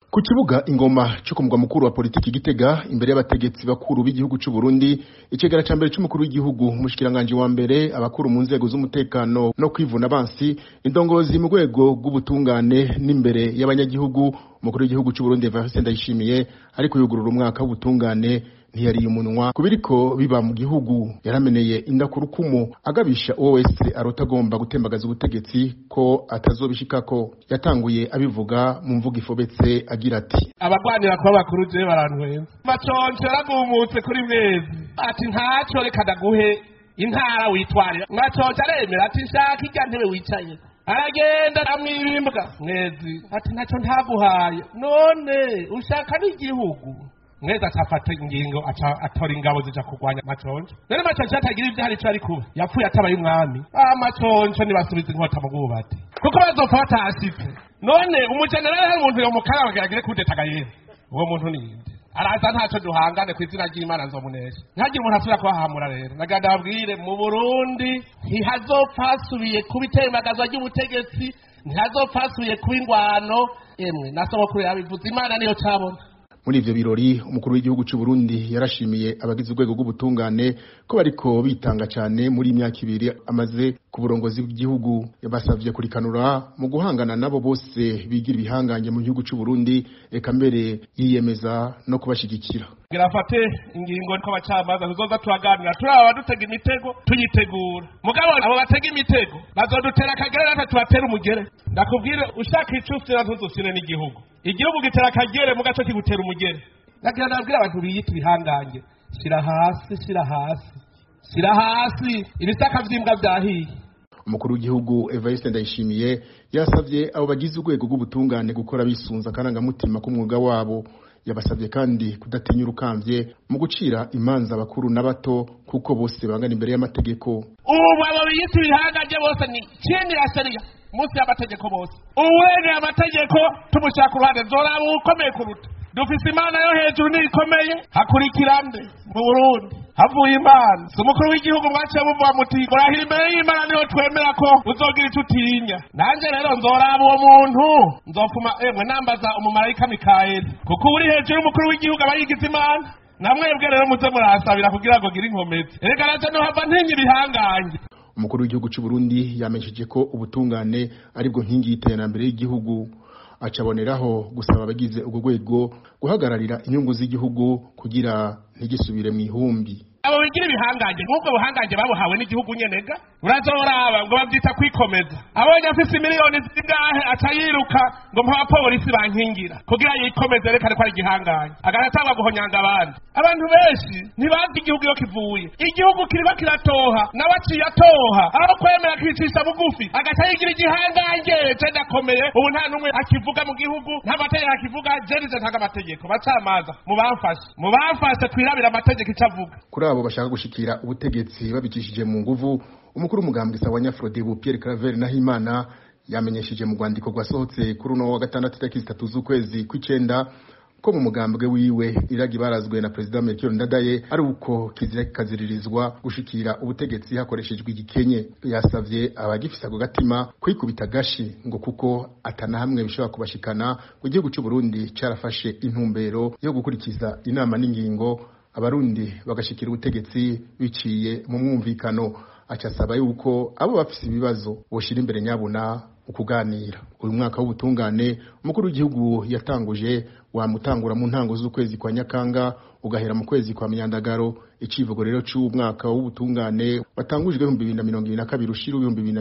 Ku kibuga ingoma cyo ku mugwa mukuru wa politiki Gitega imbere y'abategetsi bakuru b'igihugu cy'u Burundi, icegera ca mbere c'umukuru w'igihugu mushikiranganje wa mbere, abakuru mu nzego z'umutekano no kwivuna abansi, indongozi mu rwego rw'ubutungane n'imbere y'abanyagihugu. Umukuru w'igihugu cy'u Burundi Evariste Ndayishimiye ariko yugurura umwaka w'ubutungane ntiyariye umunwa kubiriko biba mu gihugu. Yarameneye indakurukumu agabisha uwo wese arotagomba gutembagaza ubutegetsi ko atazobishikako. Yatanguye abivuga mu mvugo ifobetse agira ati: abagwanira kuba bakuru je barantwenza maconje ragumutse kuri mwezi ati ntaco reka ndaguhe intara witwarira. Maconje aremera ati shaka irya ntebe wicaye, aragenda amwirimbwa mwezi ati ntaco ntaguhaye, none ushaka n'igihugu. Mwezi atafata ingingo atora ingabo zija kurwanya Maconje. None Maconje atagira ivyo hari ico ari kuba yapfuye atabaye umwami. Maconje nibasubiza inkota mu bwubati kuko bazopfa batashitse. None umujenerali hari umuntu yomukara bagiragire kudetaga yera, uwo muntu ninde? Araza ntaco duhangane kw'izina ry'Imana nzomunesha. Ntagira umuntu asubira kubahamura rero. Naganda babwire mu Burundi ntihazopfa hasubiye kuba itembagazwa ry'ubutegetsi, ntihazopfa hasubiye kuba ingwano. Emwe nasogokuru yabivuze, Imana niyo cabona. Muri ivyo birori umukuru w'igihugu cy'u Burundi yarashimiye abagize urwego rw'ubutungane ko bariko bitanga cyane muri imyaka ibiri amaze ku burongozi bw'igihugu. Yabasavye kurikanura mu guhangana nabo bose bigira ibihangange mu gihugu cy'u Burundi, eka mbere yiyemeza no kubashigikira. Girafate ingingo ko abacamanza tuzoza turaganira turaba dutega imitego tuyitegura. Mugabo abo batega imitego bazodutera akagere natwe tubatera umugere. Ndakubwire ushaka icufira ntuzusine n'igihugu. Igihugu gitera akagere mu gaco kigutera umugere. Nagira nabwira abantu biyita ibihangange, shira hasi, shira hasi, shira hasi, ibisaka vyimbwa vyahiye. Umukuru w'igihugu Evariste Ndayishimiye yasavye abo bagize urwego rw'ubutungane gukora bisunza akarangamutima k'umwuga wabo. Yabasavye kandi kudatinya urukamvye mu gucira imanza abakuru n'abato kuko bose bangana imbere y'amategeko. Ubu abo biyita ibihangange bose ni kindi raseriya munsi y'amategeko bose. Uwene amategeko tumushaka uruhande zoraba ukomeye kuruta. Dufise Imana yo hejuru nikomeye, hakurikirande mu Burundi havuye Imana. Umukuru w'igihugu mwaciye muvuga muti urahira imbere y'Imana niho twemera ko uzogira ico utinya. Nanje rero nzoraba uwo muntu nzopfuma nambaza umumarayika Mikaeli kuko uri hejuru y'umukuru w'igihugu aba yigize Imana. Namwebwe rero muze murasabira kugira ngo gire inkomezi. Erega naje no hava ntinyi bihangange. Umukuru w'igihugu cy'u Burundi yamenyesheje ko ubutungane aribwo nkingi y'iterambere y'igihugu. Acaboneraho gusaba abagize ubwo rwego guhagararira inyungu z'igihugu kugira ntigisubire mu ihumbi. Abo bigira ibihangange nk'ubwo buhangange babuhawe n'igihugu nyenega, urazoraba ngo bavyita kwikomeza. Abonye afise miliyoni zingahe atayiruka ngo mpa polisi bankingira kugira yikomeze reka ko ari igihangange, agatanga guhonyanga abandi. Abantu benshi ntibazi igihugu yo kivuye. Igihugu kiriko kiratoha nabaciye atoha, aho kwemera kwicisha bugufi agatayigira igihangange cenda komeye. Ubu nta numwe akivuga mu gihugu, nta mategeko akivuga, jerize ntaga amategeko. Bacamaza mubamfashe twirabira amategeko icavuga. Abo bashaka gushikira ubutegetsi babikishije mu nguvu, umukuru umugambwe wa Nyafrodebu Pierre Claver Nahimana yamenyesheje mu rwandiko rwasohotse kuri uno wa gatandatu tariki 3 z'ukwezi kw'icenda ko mu mugambwe wiwe iragi barazwe na President Melchior Ndadaye ari uko kizira kaziririzwa gushikira ubutegetsi hakoreshejwe igikenye. Yasavye abagifisa go gatima kwikubita gashi ngo kuko atanahamwe bishobora kubashikana ku gihugu cy'u Burundi carafashe intumbero yo gukurikiza inama n'ingingo abarundi bagashikira ubutegetsi biciye mu mwumvikano. Acasaba yuko abo bafise ibibazo boshira imbere nyabuna ukuganira. Uyu mwaka w'ubutungane umukuru w'igihugu yatanguje wamutangura mu ntango z'ukwezi kwa Nyakanga ugahera mu kwezi kwa Myandagaro. Icivugo rero c'umwaka w'ubutungane watangujwe 2022 ushira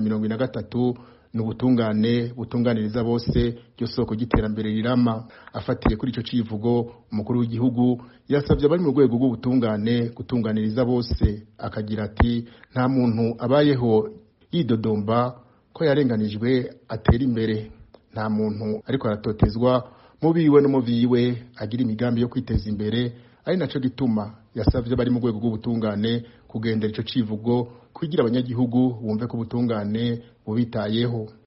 2023 n'ubutungane butunganiriza bose ryo soko giterambere rirama. Afatiye kuri ico civugo umukuru w'igihugu yasavye abari mu rwego rw'ubutungane gutunganiriza bose, akagira ati nta muntu abayeho yidodomba ko yarenganijwe atera imbere, nta muntu ariko aratotezwa mu biwe no mu viwe agira imigambi yo kwiteza imbere. Ari naco gituma yasavye bari mu rwego rw'ubutungane kugendera ico civugo kugira abanyagihugu bumve ko ubutungane bubitayeho.